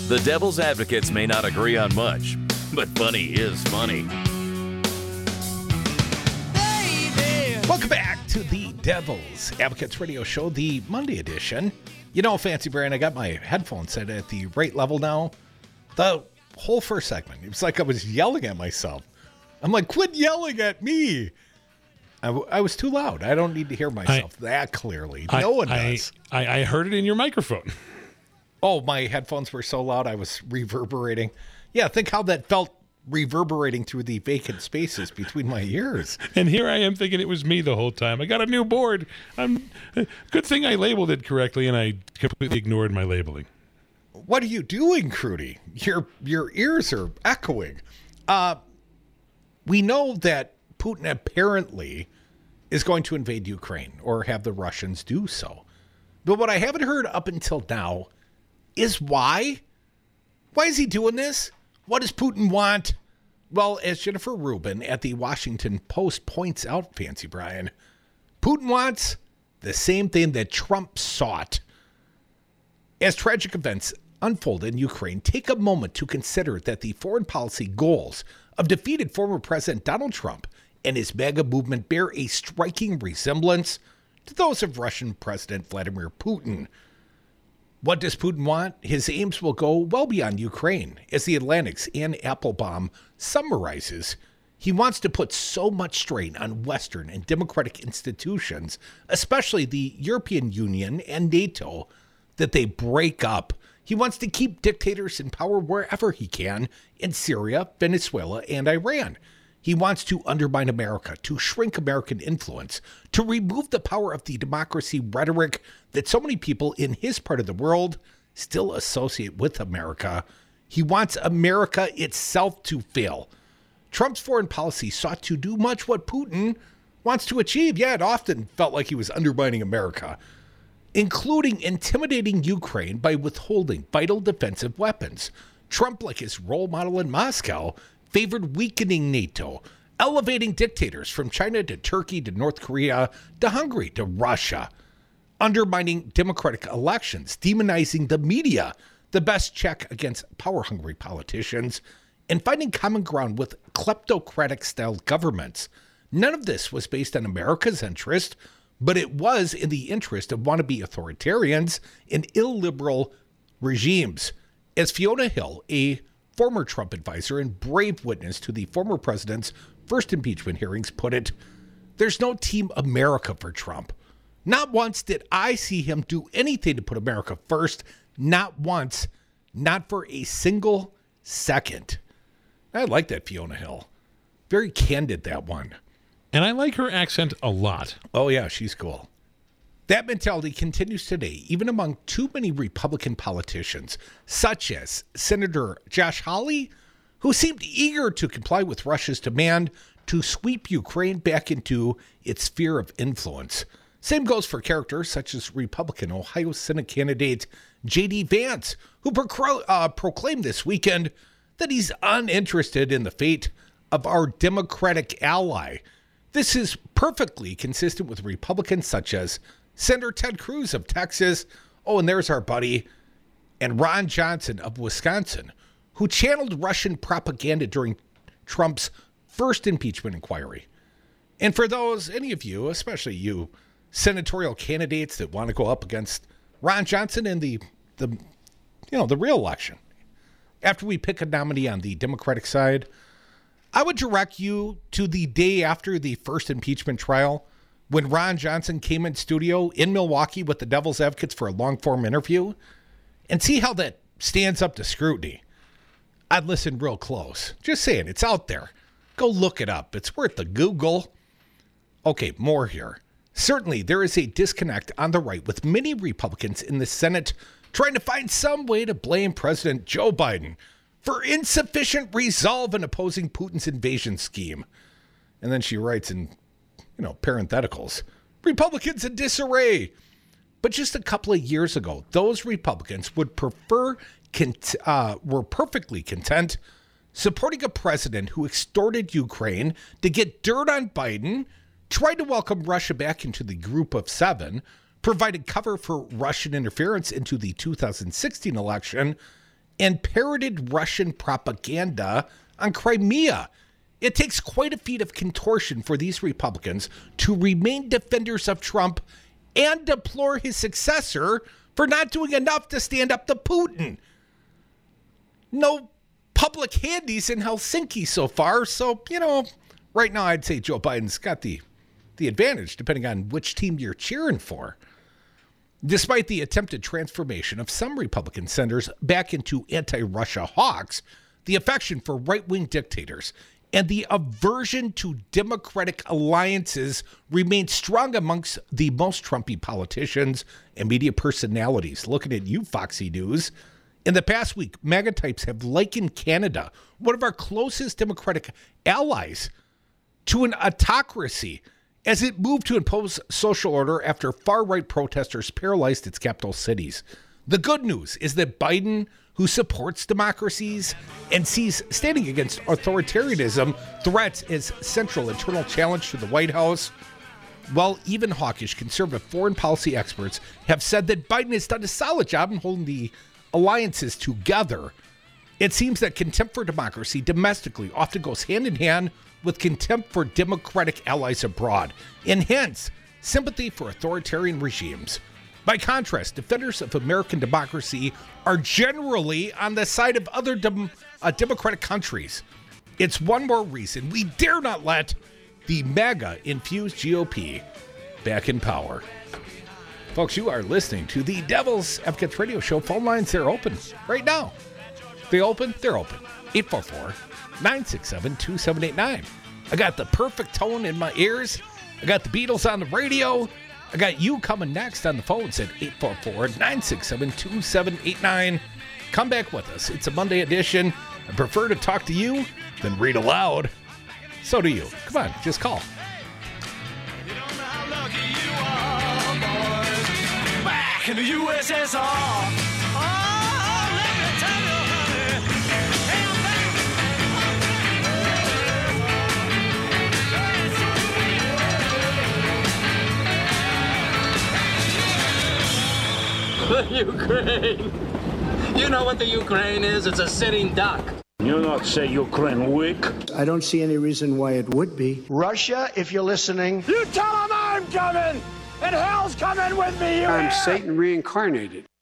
The Devil's Advocates may not agree on much, but funny is funny. Welcome back to the Devil's Advocates Radio Show, the Monday edition. You know, Fancy Brian, I got my headphones set at the right level now. The whole first segment, it was like I was yelling at myself. I'm like, quit yelling at me. I was too loud. I don't need to hear myself that clearly. No one does. I heard it in your microphone. Oh, my headphones were so loud I was reverberating. Yeah, think how that felt reverberating through the vacant spaces between my ears. And here I am thinking it was me the whole time. I got a new board. Good thing I labeled it correctly, and I completely ignored my labeling. What are you doing, Crudy? Your ears are echoing. We know that Putin apparently is going to invade Ukraine or have the Russians do so. But what I haven't heard up until now is why. Why is he doing this? What does Putin want? Well, as Jennifer Rubin at the Washington Post points out, Fancy Brian, Putin wants the same thing that Trump sought. As tragic events unfold in Ukraine, take a moment to consider that the foreign policy goals of defeated former President Donald Trump and his MAGA movement bear a striking resemblance to those of Russian President Vladimir Putin. What does Putin want? His aims will go well beyond Ukraine. As the Atlantic's Ann Applebaum summarizes, he wants to put so much strain on Western and democratic institutions, especially the European Union and NATO, that they break up. He wants to keep dictators in power wherever he can, in Syria, Venezuela, and Iran. He wants to undermine America, to shrink American influence, to remove the power of the democracy rhetoric that so many people in his part of the world still associate with America. He wants America itself to fail. Trump's foreign policy sought to do much what Putin wants to achieve. Yeah, it often felt like he was undermining America, including intimidating Ukraine by withholding vital defensive weapons. Trump, like his role model in Moscow, favored weakening NATO, elevating dictators from China to Turkey to North Korea to Hungary to Russia, undermining democratic elections, demonizing the media, the best check against power-hungry politicians, and finding common ground with kleptocratic-style governments. None of this was based on America's interest, but it was in the interest of wannabe authoritarians and illiberal regimes. As Fiona Hill, a former Trump advisor and brave witness to the former president's first impeachment hearings, put it, there's no Team America for Trump. Not once did I see him do anything to put America first. Not once. Not for a single second. I like that Fiona Hill. Very candid, that one. And I like her accent a lot. Oh, yeah, she's cool. That mentality continues today, even among too many Republican politicians, such as Senator Josh Hawley, who seemed eager to comply with Russia's demand to sweep Ukraine back into its sphere of influence. Same goes for characters such as Republican Ohio Senate candidate J.D. Vance, who proclaimed this weekend that he's uninterested in the fate of our Democratic ally. This is perfectly consistent with Republicans such as Senator Ted Cruz of Texas, oh, and there's our buddy, and Ron Johnson of Wisconsin, who channeled Russian propaganda during Trump's first impeachment inquiry. And for those, any of you, especially you, senatorial candidates that want to go up against Ron Johnson in the real election, after we pick a nominee on the Democratic side, I would direct you to the day after the first impeachment trial, when Ron Johnson came in studio in Milwaukee with the Devil's Advocates for a long-form interview, and see how that stands up to scrutiny. I'd listen real close. Just saying, it's out there. Go look it up. It's worth the Google. Okay, more here. Certainly, there is a disconnect on the right with many Republicans in the Senate trying to find some way to blame President Joe Biden for insufficient resolve in opposing Putin's invasion scheme. And then she writes in parentheticals, Republicans in disarray. But just a couple of years ago, those Republicans would were perfectly content supporting a president who extorted Ukraine to get dirt on Biden, tried to welcome Russia back into the group of seven, provided cover for Russian interference into the 2016 election, and parroted Russian propaganda on Crimea. It takes quite a feat of contortion for these Republicans to remain defenders of Trump and deplore his successor for not doing enough to stand up to Putin. No public handies in Helsinki so far, so, right now I'd say Joe Biden's got the advantage, depending on which team you're cheering for. Despite the attempted transformation of some Republican senators back into anti-Russia hawks, the affection for right-wing dictators and the aversion to democratic alliances remains strong amongst the most Trumpy politicians and media personalities. Looking at you, Foxy News. In the past week, MAGA types have likened Canada, one of our closest democratic allies, to an autocracy as it moved to impose social order after far-right protesters paralyzed its capital cities. The good news is that Biden, who supports democracies and sees standing against authoritarianism threats as central internal challenge to the White House, while even hawkish conservative foreign policy experts have said that Biden has done a solid job in holding the alliances together, it seems that contempt for democracy domestically often goes hand in hand with contempt for democratic allies abroad, and hence sympathy for authoritarian regimes. By contrast, defenders of American democracy are generally on the side of other democratic countries. It's one more reason we dare not let the MAGA-infused GOP back in power. Folks, you are listening to the Devil's Advocate Radio Show. Phone lines, they're open right now. They're open. 844-967-2789. I got the perfect tone in my ears. I got the Beatles on the radio. I got you coming next on the phones at 844-967-2789. Come back with us. It's a Monday edition. I prefer to talk to you than read aloud. So do you. Come on, just call. You don't know how lucky you are, boys. Back in the USSR. Oh, let me tell you, honey. Hey, I'm The Ukraine. You know what the Ukraine is? It's a sitting duck. You not say Ukraine weak? I don't see any reason why it would be. Russia, if you're listening, You tell them I'm coming, and hell's coming with me. I'm Satan reincarnated.